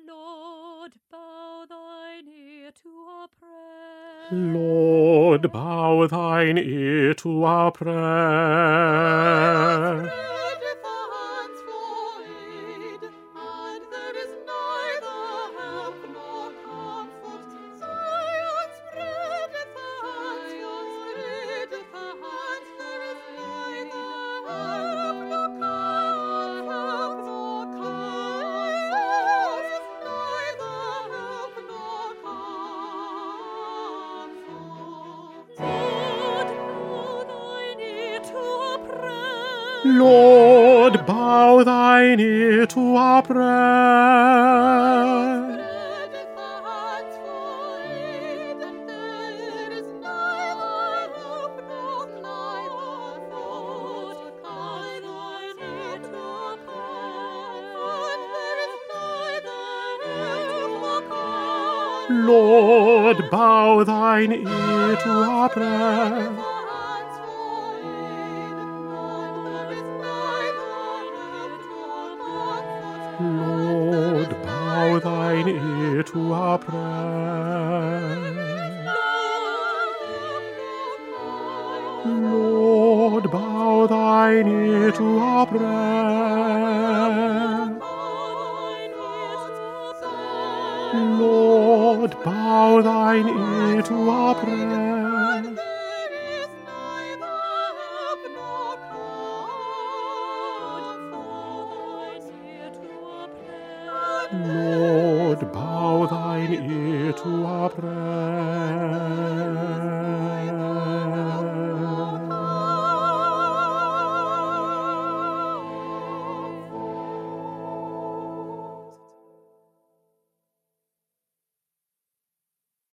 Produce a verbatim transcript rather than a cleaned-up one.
Lord, bow thine ear to our prayer. Lord, bow thine ear to our prayer. Spreadeth our hands for aid, and there is neither help nor comfort. Zion spreadeth her hands, Zion spreadeth her hands, there is neither help nor comfort, nor comfort. There is neither help nor comfort. Lord, bow thine ear to our prayer. Lord, bow thine ear to our prayer. Spreadeth her hands for aid, and there is neither help nor comfort. Bow thine ear to our prayer, and there is neither help nor comfort. Lord, bow thine ear to our prayer. Lord, bow thine ear to our prayer. Lord, bow thine ear to our prayer. Lord, bow thine ear to our prayer. Lord, bow thine ear to our prayer.